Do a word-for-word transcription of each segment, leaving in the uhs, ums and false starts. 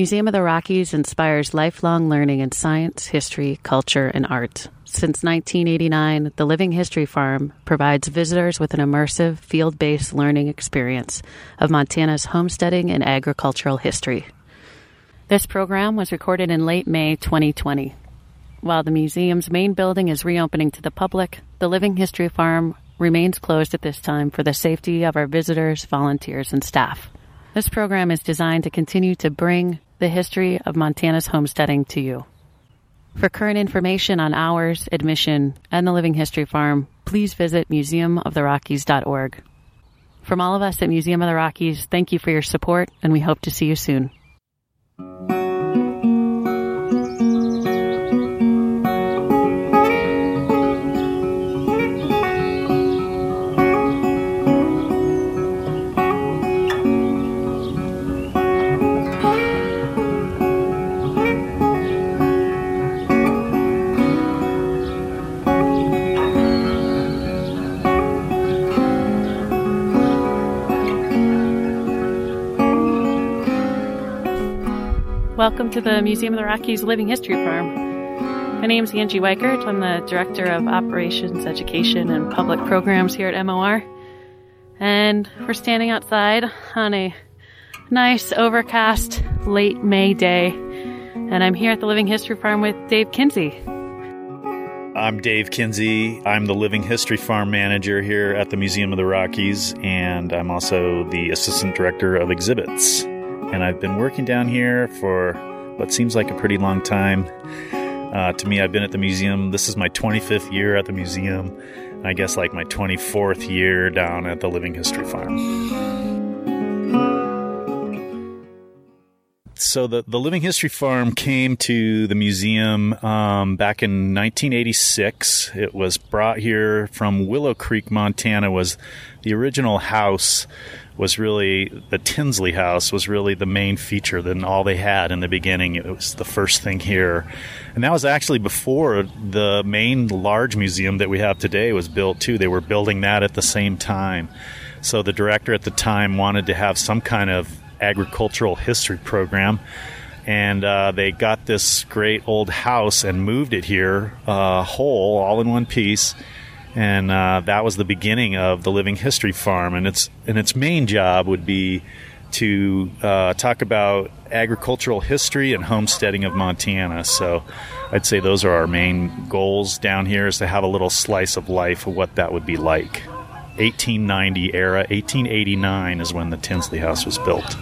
Museum of the Rockies inspires lifelong learning in science, history, culture, and art. Since nineteen eighty-nine, the Living History Farm provides visitors with an immersive, field-based learning experience of Montana's homesteading and agricultural history. This program was recorded in late May twenty twenty. While the museum's main building is reopening to the public, the Living History Farm remains closed at this time for the safety of our visitors, volunteers, and staff. This program is designed to continue to bring the history of Montana's homesteading to you. For current information on hours, admission, and the Living History Farm, please visit museum of the rockies dot org. From all of us at Museum of the Rockies, thank you for your support, and we hope to see you soon. Welcome to the Museum of the Rockies Living History Farm. My name is Angie Weichert. I'm the Director of Operations, Education, and Public Programs here at M O R. And we're standing outside on a nice, overcast, late May day. And I'm here at the Living History Farm with Dave Kinsey. I'm Dave Kinsey. I'm the Living History Farm Manager here at the Museum of the Rockies, and I'm also the Assistant Director of Exhibits. And I've been working down here for what seems like a pretty long time. Uh, to me, I've been at the museum. This is my twenty-fifth year at the museum. And I guess like my twenty-fourth year down at the Living History Farm. So the, the Living History Farm came to the museum um, back in nineteen eighty-six. It was brought here from Willow Creek, Montana. Was the original house was really, the Tinsley House was really the main feature than all they had in the beginning. It was the first thing here. And that was actually before the main large museum that we have today was built too. They were building that at the same time. So the director at the time wanted to have some kind of agricultural history program. And uh, they got this great old house and moved it here uh, whole, all in one piece. And uh, that was the beginning of the Living History Farm. And its and its main job would be to uh, talk about agricultural history and homesteading of Montana. So I'd say those are our main goals down here, is to have a little slice of life of what that would be like. eighteen ninety era, eighteen eighty-nine is when the Tinsley House was built.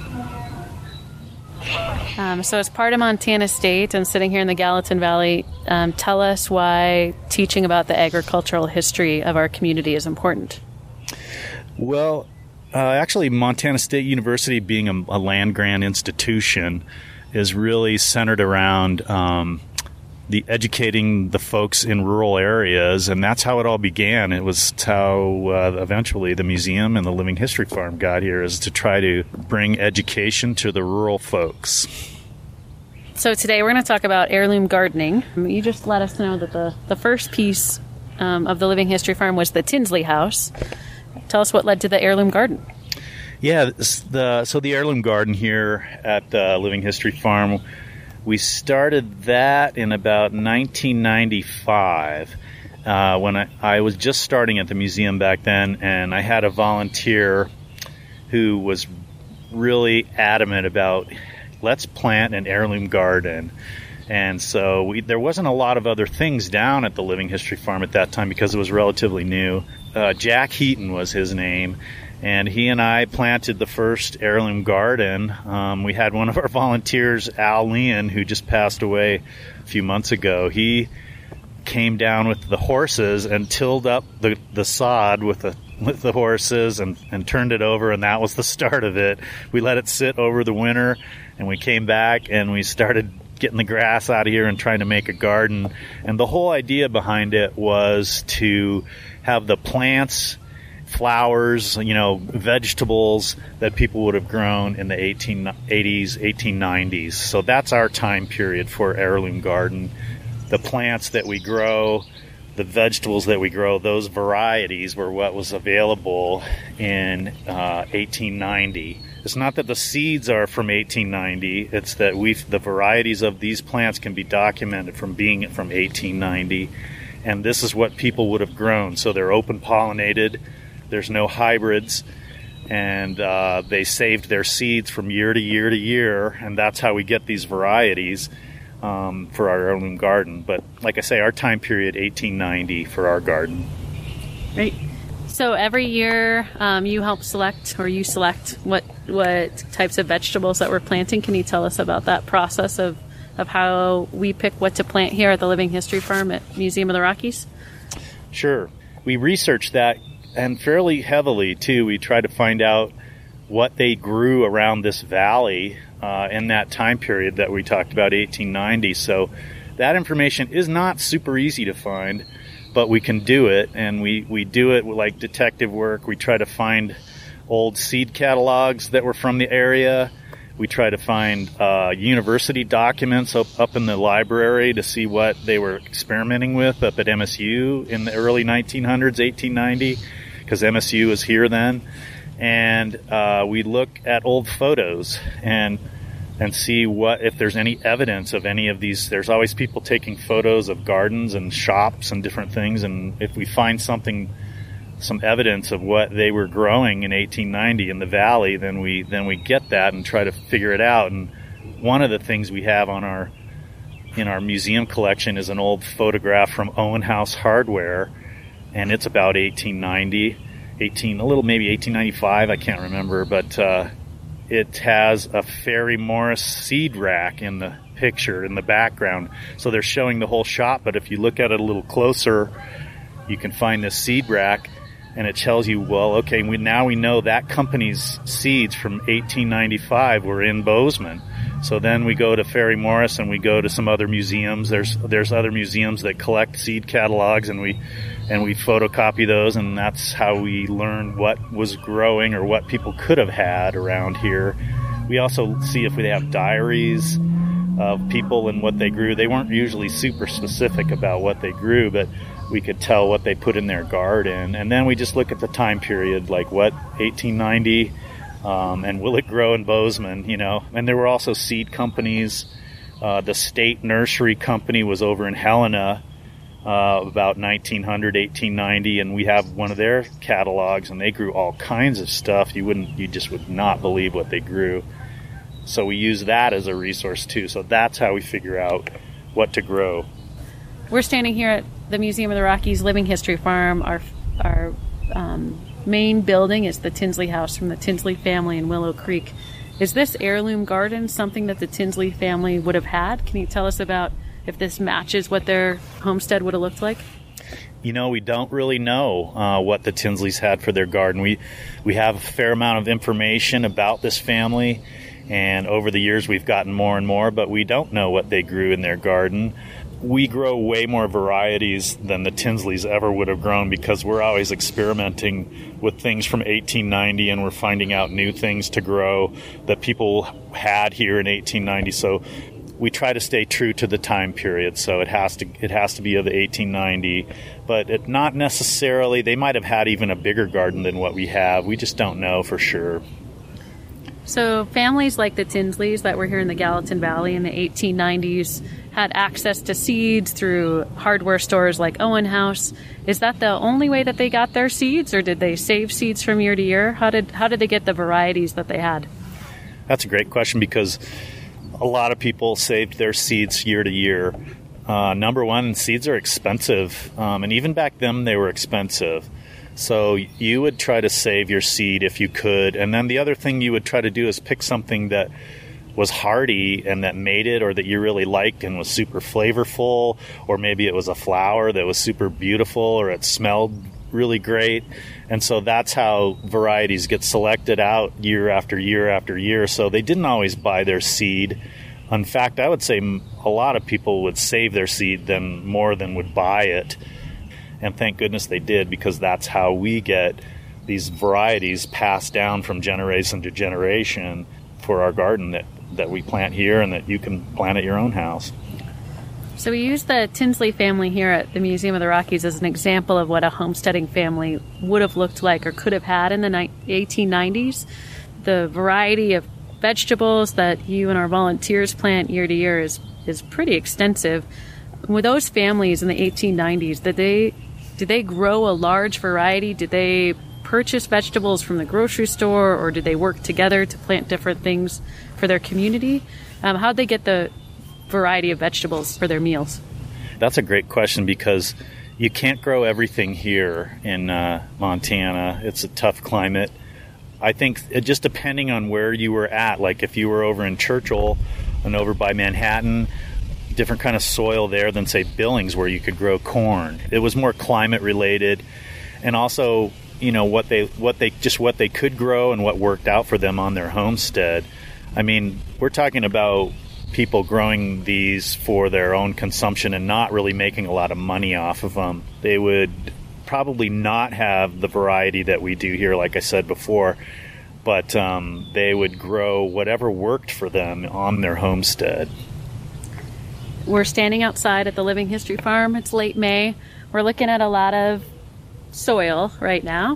Um, so as part of Montana State and sitting here in the Gallatin Valley, um, tell us why teaching about the agricultural history of our community is important. Well, uh, actually, Montana State University, being a, a land-grant institution, is really centered around um, the educating the folks in rural areas, and that's how it all began. It was how uh, eventually the museum and the Living History Farm got here, is to try to bring education to the rural folks. So today we're going to talk about heirloom gardening. You just let us know that the, the first piece um, of the Living History Farm was the Tinsley House. Tell us what led to the heirloom garden. Yeah, the, so the heirloom garden here at the Living History Farm, we started that in about nineteen ninety-five uh, when I, I was just starting at the museum back then, and I had a volunteer who was really adamant about, let's plant an heirloom garden. And so we, there wasn't a lot of other things down at the Living History Farm at that time because it was relatively new. Uh, Jack Heaton was his name. And he and I planted the first heirloom garden. Um, we had one of our volunteers, Al Leon, who just passed away a few months ago. He came down with the horses and tilled up the, the sod with the with the horses and, and turned it over, and that was the start of it. We let it sit over the winter, and we came back and we started getting the grass out of here and trying to make a garden. And the whole idea behind it was to have the plants, flowers, you know, vegetables that people would have grown in the eighteen eighties, eighteen nineties. So that's our time period for heirloom garden. The plants that we grow, the vegetables that we grow, those varieties were what was available in uh, eighteen ninety. It's not that the seeds are from eighteen ninety. It's that we the varieties of these plants can be documented from being from eighteen ninety. And this is what people would have grown. So they're open pollinated. There's no hybrids. And uh, they saved their seeds from year to year to year. And that's how we get these varieties um, for our heirloom garden. But like I say, our time period, eighteen ninety for our garden. Right. So every year um, you help select, or you select what what types of vegetables that we're planting. Can you tell us about that process of, of how we pick what to plant here at the Living History Farm at Museum of the Rockies? Sure. We researched that, and fairly heavily, too. We try to find out what they grew around this valley uh, in that time period that we talked about, eighteen ninety. So that information is not super easy to find, but we can do it, and we, we do it like detective work. We try to find old seed catalogs that were from the area. We try to find uh, university documents up, up in the library to see what they were experimenting with up at M S U in the early nineteen hundreds, eighteen ninety, because M S U was here then. And uh, we look at old photos and and see what if there's any evidence of any of these. There's always people taking photos of gardens and shops and different things, and if we find something, some evidence of what they were growing in eighteen ninety in the valley, then we then we get that and try to figure it out. And one of the things we have on our in our museum collection is an old photograph from Owen House Hardware, and it's about eighteen ninety, eighteen a little maybe eighteen ninety-five, I can't remember, but uh, it has a Ferry Morris seed rack in the picture in the background. So they're showing the whole shop, but if you look at it a little closer, you can find this seed rack, and it tells you, well, okay, we now we know that company's seeds from eighteen ninety-five were in Bozeman. So then we go to Ferry Morris and we go to some other museums. There's there's other museums that collect seed catalogs, and we and we photocopy those, and that's how we learn what was growing or what people could have had around here. We also see if we have diaries of people and what they grew. They weren't usually super specific about what they grew, but we could tell what they put in their garden. And then we just look at the time period, like what, eighteen ninety, um, and will it grow in Bozeman, you know? And there were also seed companies. Uh, the State Nursery Company was over in Helena uh, about nineteen hundred, eighteen ninety, and we have one of their catalogs, and they grew all kinds of stuff. You wouldn't, you just would not believe what they grew. So we use that as a resource too. So that's how we figure out what to grow. We're standing here at the Museum of the Rockies Living History Farm. Our our um, main building is the Tinsley House from the Tinsley family in Willow Creek. Is this heirloom garden something that the Tinsley family would have had? Can you tell us about if this matches what their homestead would have looked like? You know, we don't really know uh, what the Tinsleys had for their garden. We we have a fair amount of information about this family, and over the years we've gotten more and more, but we don't know what they grew in their garden. We grow way more varieties than the Tinsleys ever would have grown because we're always experimenting with things from eighteen ninety, and we're finding out new things to grow that people had here in eighteen ninety. So we try to stay true to the time period. So it has to it has to be of the eighteen ninety, but it not necessarily. They might have had even a bigger garden than what we have. We just don't know for sure. So families like the Tinsleys that were here in the Gallatin Valley in the eighteen nineties had access to seeds through hardware stores like Owen House. Is that the only way that they got their seeds, or did they save seeds from year to year? How did how did they get the varieties that they had? That's a great question, because a lot of people saved their seeds year to year. Uh, number one, seeds are expensive, um, and even back then they were expensive. So you would try to save your seed if you could, and then the other thing you would try to do is pick something that was hardy and that made it, or that you really liked and was super flavorful, or maybe it was a flower that was super beautiful, or it smelled really great. And so that's how varieties get selected out year after year after year. So they didn't always buy their seed. In fact, I would say a lot of people would save their seed than more than would buy it. And thank goodness they did, because that's how we get these varieties passed down from generation to generation for our garden that, that we plant here and that you can plant at your own house. So we use the Tinsley family here at the Museum of the Rockies as an example of what a homesteading family would have looked like or could have had in the eighteen nineties. the variety of vegetables that you and our volunteers plant year to year is, is pretty extensive. With those families in the eighteen nineties, did they, did they grow a large variety? Did they purchase vegetables from the grocery store, or did they work together to plant different things for their community? Um, how'd they get the variety of vegetables for their meals? That's a great question, because you can't grow everything here in uh, Montana. It's a tough climate. I think it just depending on where you were at, like if you were over in Churchill and over by Manhattan, different kind of soil there than, say, Billings, where you could grow corn. It was more climate related, and also, you know, what they what they just what they could grow and what worked out for them on their homestead. I mean, we're talking about people growing these for their own consumption and not really making a lot of money off of them. They would probably not have the variety that we do here, like I said before, but um, they would grow whatever worked for them on their homestead. We're standing outside at the Living History Farm. It's late May. We're looking at a lot of soil right now.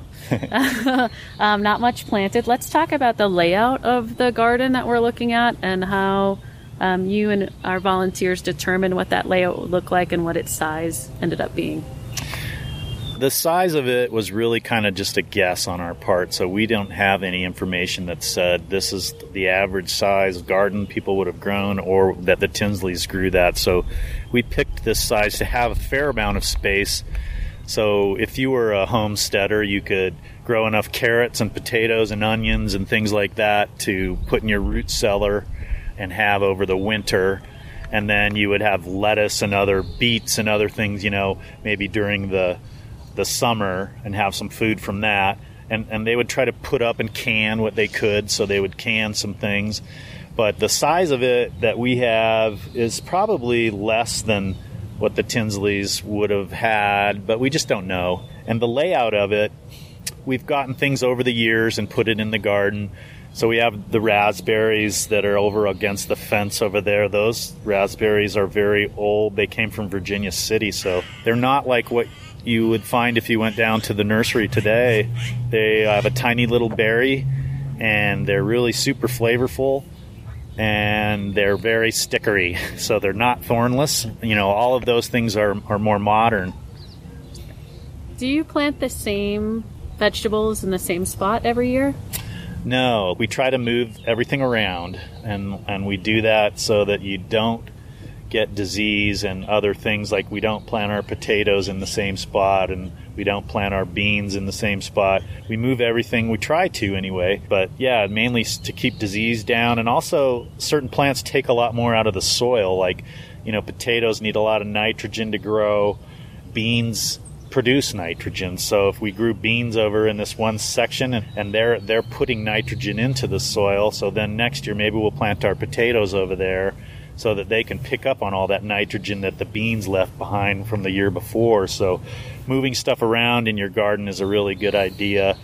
um, not much planted. Let's talk about the layout of the garden that we're looking at and how um, you and our volunteers determined what that layout would look like and what its size ended up being. The size of it was really kind of just a guess on our part, so we don't have any information that said this is the average size garden people would have grown or that the Tinsleys grew that. So we picked this size to have a fair amount of space. So if you were a homesteader, you could grow enough carrots and potatoes and onions and things like that to put in your root cellar and have over the winter. And then you would have lettuce and other beets and other things, you know, maybe during the the summer and have some food from that. And, and they would try to put up and can what they could, so they would can some things. But the size of it that we have is probably less than what the Tinsleys would have had, but we just don't know. And the layout of it, we've gotten things over the years and put it in the garden. So we have the raspberries that are over against the fence over there. Those raspberries are very old. They came from Virginia City, so they're not like what you would find if you went down to the nursery today. They have a tiny little berry, and they're really super flavorful, and they're very stickery, so they're not thornless. You know, all of those things are, are more modern. Do you plant the same vegetables in the same spot every year? No, we try to move everything around, and, and we do that so that you don't get disease and other things. Like we don't plant our potatoes in the same spot, and we don't plant our beans in the same spot. We move everything, we try to anyway, but yeah, mainly to keep disease down. And also certain plants take a lot more out of the soil, like, you know, potatoes need a lot of nitrogen to grow. Beans produce nitrogen, so if we grew beans over in this one section and, and they're they're putting nitrogen into the soil, so then next year maybe we'll plant our potatoes over there so that they can pick up on all that nitrogen that the beans left behind from the year before. So moving stuff around in your garden is a really good idea.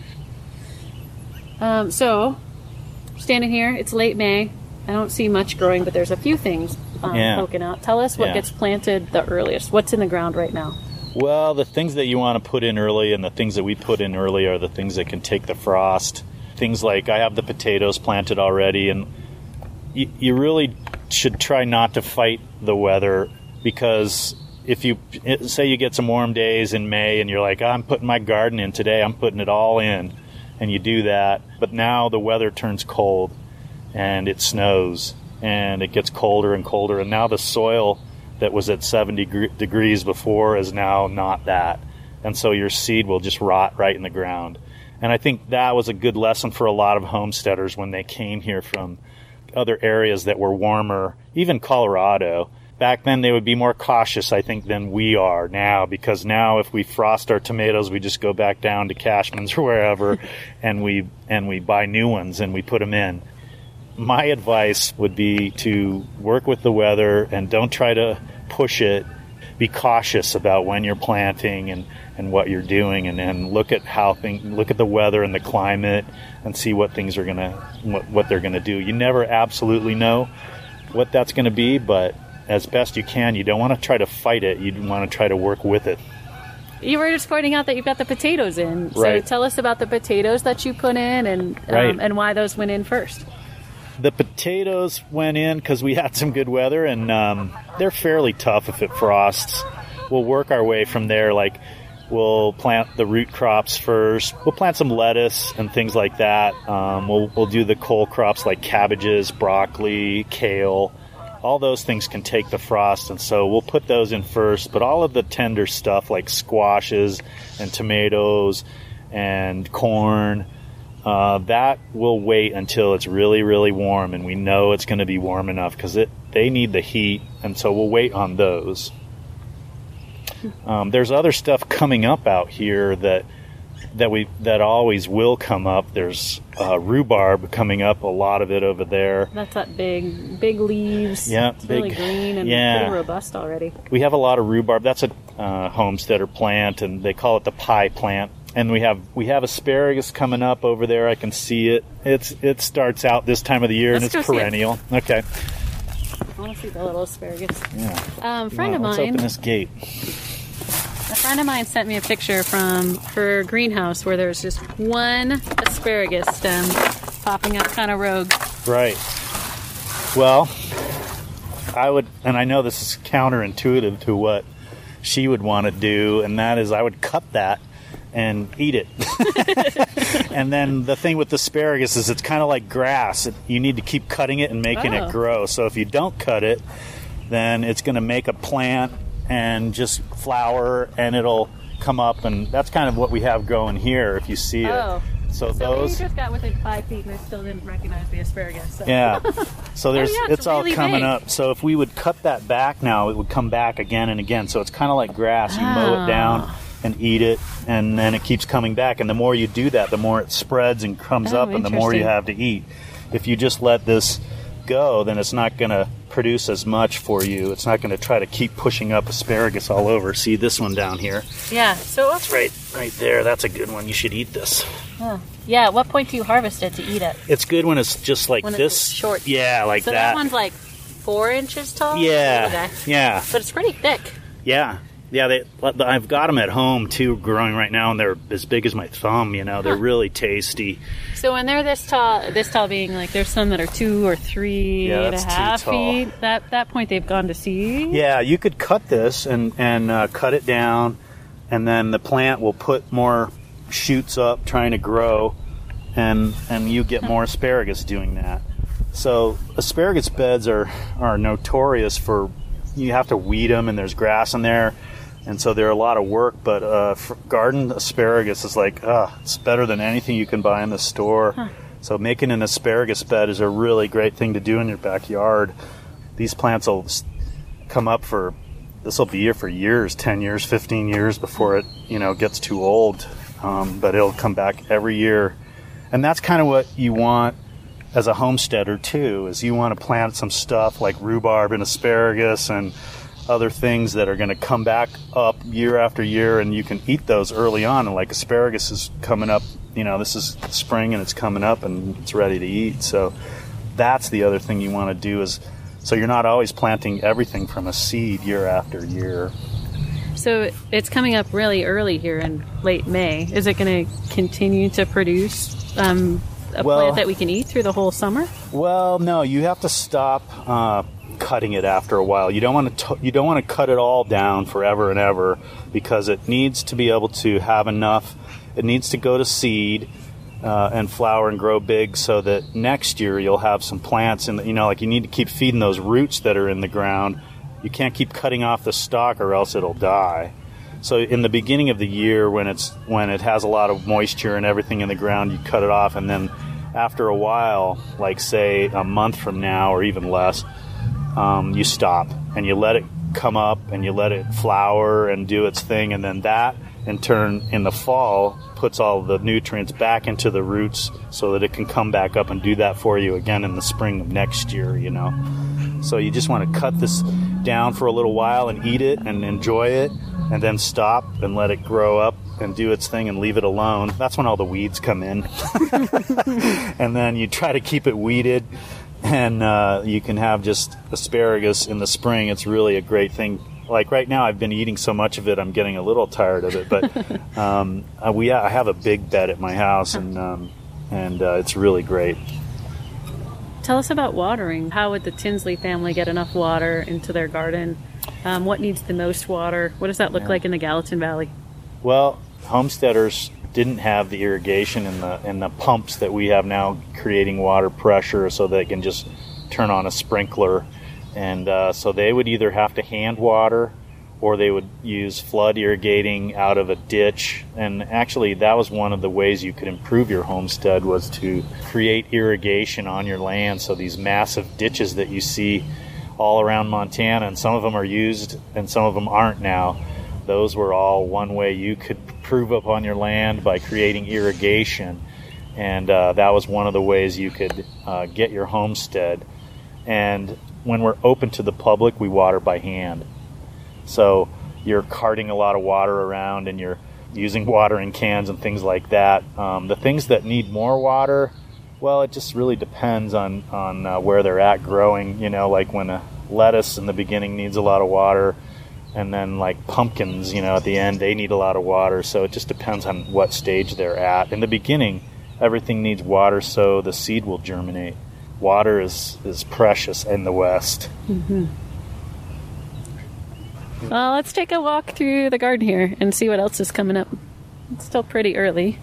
Um, so, standing here, it's late May. I don't see much growing, but there's a few things um, yeah. poking out. Tell us what yeah. gets planted the earliest. What's in the ground right now? Well, the things that you want to put in early and the things that we put in early are the things that can take the frost. Things like I have the potatoes planted already, and you, you really should try not to fight the weather, because if you say you get some warm days in May and you're like, oh, I'm putting my garden in today, I'm putting it all in, and you do that, but now the weather turns cold and it snows and it gets colder and colder, and now the soil that was at seventy degrees before is now not that, and so your seed will just rot right in the ground. And I think that was a good lesson for a lot of homesteaders when they came here from other areas that were warmer, even Colorado. Back then they would be more cautious, I think, than we are now, because now if we frost our tomatoes, we just go back down to Cashman's or wherever and we and we buy new ones and we put them in. My advice would be to work with the weather and don't try to push it. Be cautious about when you're planting and, and what you're doing, and, and look at how things, look at the weather and the climate and see what things are gonna what, what they're gonna do. You never absolutely know what that's gonna be, but as best you can, you don't want to try to fight it. You want to try to work with it. you were just pointing out that you've got the potatoes in. So right. tell us about the potatoes that you put in and um, right. and why those went in first. The potatoes went in because we had some good weather, and um, they're fairly tough if it frosts. We'll work our way from there. Like, we'll plant the root crops first. We'll plant some lettuce and things like that. Um, we'll we'll do the cole crops like cabbages, broccoli, kale. All those things can take the frost, and so we'll put those in first. But all of the tender stuff like squashes and tomatoes and corn, uh, that will wait until it's really, really warm, and we know it's going to be warm enough because it they need the heat, and so we'll wait on those. Um, there's other stuff coming up out here that that we that always will come up. There's uh, rhubarb coming up, a lot of it over there. That's that big, big leaves. Yeah, it's big, really green and yeah. pretty robust already. We have a lot of rhubarb. That's a uh, homesteader plant, and they call it the pie plant. And we have we have asparagus coming up over there. I can see it. It's it starts out this time of the year, Let's and it's go see perennial. it. Okay. I want to see the little asparagus. Yeah. Um, friend Wow, of let's mine. open this gate. A friend of mine sent me a picture from her greenhouse where there's just one asparagus stem popping up kind of rogue. Right. Well, I would, and I know this is counterintuitive to what she would want to do, and that is I would cut that and eat it. And then the thing with asparagus is it's kind of like grass. It, you need to keep cutting it and making Oh. it grow. So if you don't cut it, then it's going to make a plant and just flower, and it'll come up, and that's kind of what we have going here if you see it. Oh. So, So those we just got within five feet and I still didn't recognize the asparagus. So. yeah. So there's Oh, yeah, it's, it's all really coming big. up. So if we would cut that back now, it would come back again and again. So it's kind of like grass. You mow Ah. it down and eat it, and then it keeps coming back. And the more you do that, the more it spreads and comes Oh, up, and the more you interesting. have to eat. If you just let this go, then it's not going to produce as much for you. It's not going to try to keep pushing up asparagus all over. See this one down here? Yeah. So It's right, right there. That's a good one. You should eat this. oh. yeah. At what point do you harvest it to eat it? It's good when it's just like When it's this. short. Yeah, like So that. that. one's like four inches tall. yeah, Okay. yeah. But it's pretty thick. Yeah, yeah. They, I've got them at home too, growing right now, and they're as big as my thumb. You know, they're Huh. really tasty. So when they're this tall, this tall being like there's some that are two or three Yeah, and a that's too half tall. feet. That that point they've gone to seed. Yeah, you could cut this and and uh, cut it down, and then the plant will put more shoots up, trying to grow, and and you get more asparagus doing that. So asparagus beds are are notorious for you have to weed them, and there's grass in there. And so they're a lot of work, but uh, for garden asparagus is like, uh, it's better than anything you can buy in the store. Huh. So making an asparagus bed is a really great thing to do in your backyard. These plants will s- come up for, this will be here for years, ten years, fifteen years before it, you know, gets too old. Um, but it'll come back every year. And that's kind of what you want as a homesteader too, is you want to plant some stuff like rhubarb and asparagus and other things that are going to come back up year after year, and you can eat those early on. And like asparagus is coming up, you know, this is spring and it's coming up and it's ready to eat. So that's the other thing you want to do, is so you're not always planting everything from a seed year after year. So it's coming up really early here in late May. Is it going to continue to produce um, a Well- plant that we can eat through the whole summer? Well, no, you have to stop uh, cutting it after a while. You don't want to you don't want to cut it all down forever and ever, because it needs to be able to have enough. It needs to go to seed uh, and flower and grow big, so that next year you'll have some plants. And you know, like you need to keep feeding those roots that are in the ground. You can't keep cutting off the stalk, or else it'll die. So in the beginning of the year, when it's when it has a lot of moisture and everything in the ground, you cut it off, and then after a while, like say a month from now or even less, um, you stop and you let it come up and you let it flower and do its thing, and then that in turn in the fall puts all the nutrients back into the roots so that it can come back up and do that for you again in the spring of next year, you know. So you just want to cut this down for a little while and eat it and enjoy it, and then stop and let it grow up and do its thing and leave it alone. That's when all the weeds come in. And then you try to keep it weeded, and uh, you can have just asparagus in the spring. It's really a great thing. like right now I've been eating so much of it, I'm getting a little tired of it. But um, uh, we I have a big bed at my house, and um, and uh, it's really great. Tell us about watering. How would the Tinsley family get enough water into their garden? Um, what needs the most water? What does that look yeah. like in the Gallatin Valley? Well, homesteaders didn't have the irrigation and the and the pumps that we have now, creating water pressure so they can just turn on a sprinkler. And uh, so they would either have to hand water, or they would use flood irrigating out of a ditch. And actually, that was one of the ways you could improve your homestead, was to create irrigation on your land. So these massive ditches that you see all around Montana, and some of them are used and some of them aren't now, those were all one way you could improve upon your land, by creating irrigation. And uh, that was one of the ways you could uh, get your homestead. And when we're open to the public, we water by hand. So you're carting a lot of water around, and you're using watering cans and things like that. Um, the things that need more water, well, it just really depends on, on uh, where they're at growing. You know, like when a lettuce in the beginning needs a lot of water, and then like pumpkins, you know, at the end, they need a lot of water. So it just depends on what stage they're at. In the beginning, everything needs water so the seed will germinate. Water is, is precious in the West. Mm-hmm. Well, let's take a walk through the garden here and see what else is coming up. It's still pretty early.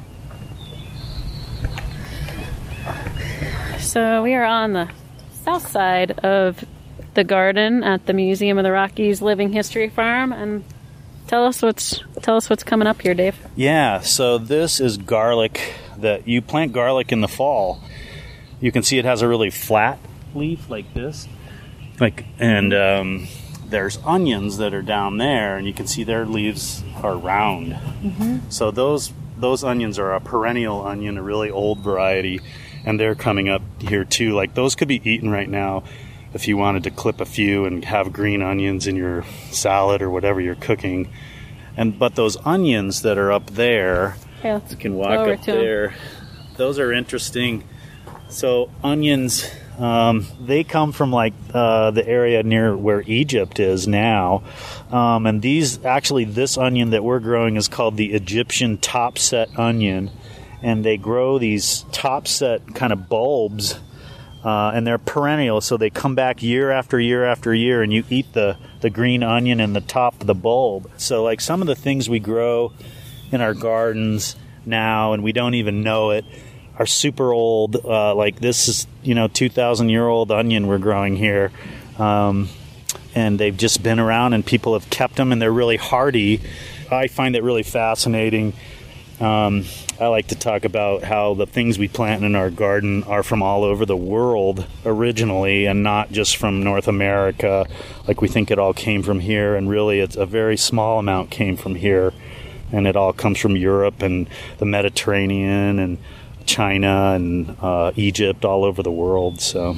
So we are on the south side of the garden at the Museum of the Rockies Living History Farm, and tell us what's tell us what's coming up here, Dave. Yeah, so this is garlic. That you plant garlic in the fall. You can see it has a really flat leaf like this. Like, and um, there's onions that are down there, and you can see their leaves are round. Mm-hmm. So those those onions are a perennial onion, a really old variety, and they're coming up here too. Like, those could be eaten right now if you wanted to clip a few and have green onions in your salad or whatever you're cooking. And but those onions that are up there, yeah, you can walk up there. Them. Those are interesting. So onions, um, they come from like uh, the area near where Egypt is now. Um, and these, actually this onion that we're growing is called the Egyptian topset onion. And they grow these topset kind of bulbs, uh, and they're perennial. So they come back year after year after year, and you eat the, the green onion in the top of the bulb. So like some of the things we grow in our gardens now, and we don't even know it, are super old. Uh, like this is, you know, two thousand year old onion we're growing here. Um, and they've just been around, and people have kept them, and they're really hardy. I find it really fascinating. Um, I like to talk about how the things we plant in our garden are from all over the world originally, and not just from North America. Like we think it all came from here, and really it's a very small amount came from here. And it all comes from Europe and the Mediterranean and China and uh, Egypt, all over the world. So,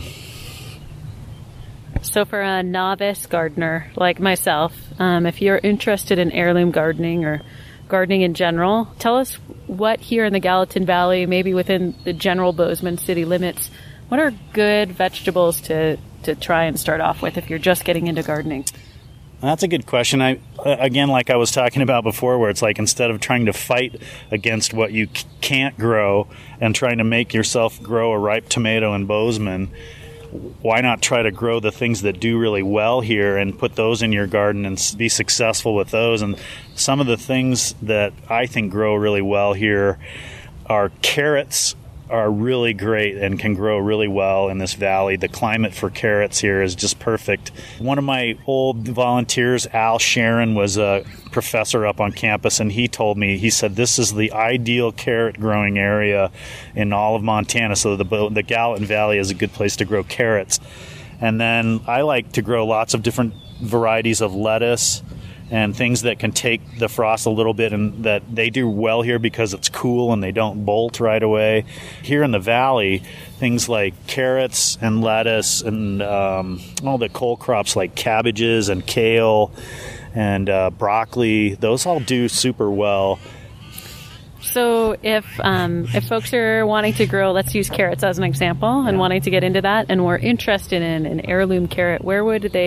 so for a novice gardener like myself, um, if you're interested in heirloom gardening or gardening in general, tell us what here in the Gallatin Valley, maybe within the general Bozeman city limits, what are good vegetables to, to try and start off with if you're just getting into gardening? That's a good question. I again, like I was talking about before, where it's like instead of trying to fight against what you c- can't grow and trying to make yourself grow a ripe tomato in Bozeman, why not try to grow the things that do really well here and put those in your garden and be successful with those? And some of the things that I think grow really well here are carrots. Are really great and can grow really well in this valley. The climate for carrots here is just perfect. One of my old volunteers, Al Sharon, was a professor up on campus, and he told me, he said, this is the ideal carrot growing area in all of Montana, so the, the Gallatin Valley is a good place to grow carrots. And then I like to grow lots of different varieties of lettuce and things that can take the frost a little bit, and that they do well here because it's cool and they don't bolt right away. Here in the valley, things like carrots and lettuce and um, all the cole crops like cabbages and kale and uh, broccoli, those all do super well. So if um, if folks are wanting to grow, let's use carrots as an example, and yeah. wanting to get into that, and we're interested in an heirloom carrot, where would they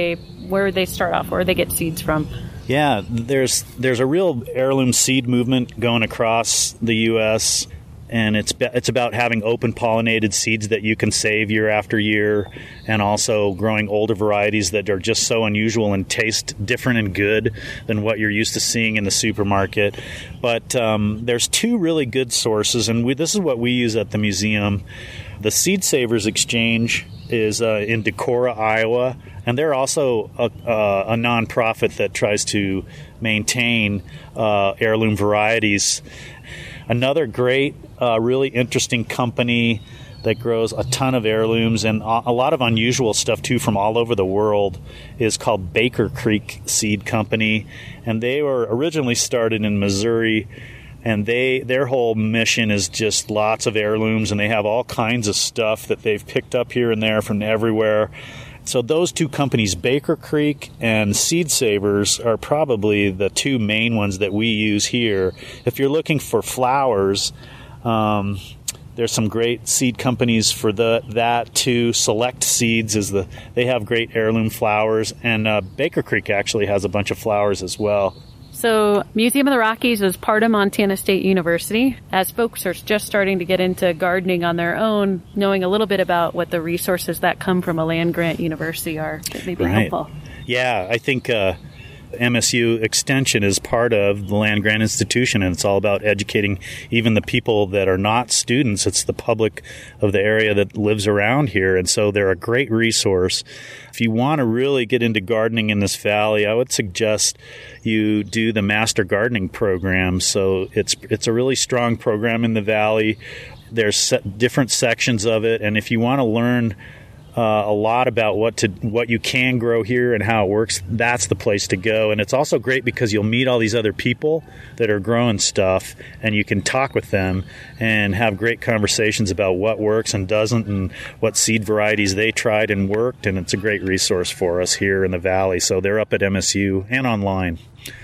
where would they start off? Where would they get seeds from? Yeah, there's there's a real heirloom seed movement going across the U S, and it's it's about having open pollinated seeds that you can save year after year, and also growing older varieties that are just so unusual and taste different and good than what you're used to seeing in the supermarket. But um, there's two really good sources, and we, this is what we use at the museum. The Seed Savers Exchange is uh, in Decorah, Iowa, and they're also a, uh, a nonprofit that tries to maintain uh, heirloom varieties. Another great, uh, really interesting company that grows a ton of heirlooms and a lot of unusual stuff, too, from all over the world is called Baker Creek Seed Company. And they were originally started in Missouri, and they their whole mission is just lots of heirlooms, and they have all kinds of stuff that they've picked up here and there from everywhere. So those two companies, Baker Creek and Seed Savers, are probably the two main ones that we use here. If you're looking for flowers, um, there's some great seed companies for the that too. Select Seeds is the they have great heirloom flowers, and uh, Baker Creek actually has a bunch of flowers as well. So Museum of the Rockies is part of Montana State University. As folks are just starting to get into gardening on their own, knowing a little bit about what the resources that come from a land-grant university are, that may be right. helpful. Yeah, I think uh, M S U Extension is part of the land-grant institution, and it's all about educating even the people that are not students. It's the public of the area that lives around here, and so they're a great resource. If you want to really get into gardening in this valley, I would suggest you do the Master Gardening Program. So it's it's a really strong program in the valley. There's different sections of it, and if you want to learn Uh, a lot about what to what you can grow here and how it works, that's the place to go. And it's also great because you'll meet all these other people that are growing stuff, and you can talk with them and have great conversations about what works and doesn't, and what seed varieties they tried and worked. And it's a great resource for us here in the valley. So they're up at M S U and online.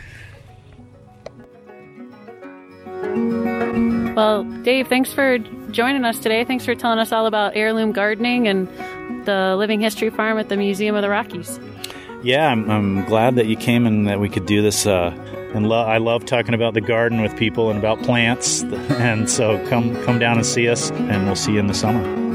Well, Dave, thanks for joining us today. Thanks for telling us all about heirloom gardening and the Living History Farm at the Museum of the Rockies. Yeah, I'm, I'm glad that you came and that we could do this. Uh, and lo- I love talking about the garden with people and about plants. And so come come down and see us, and we'll see you in the summer.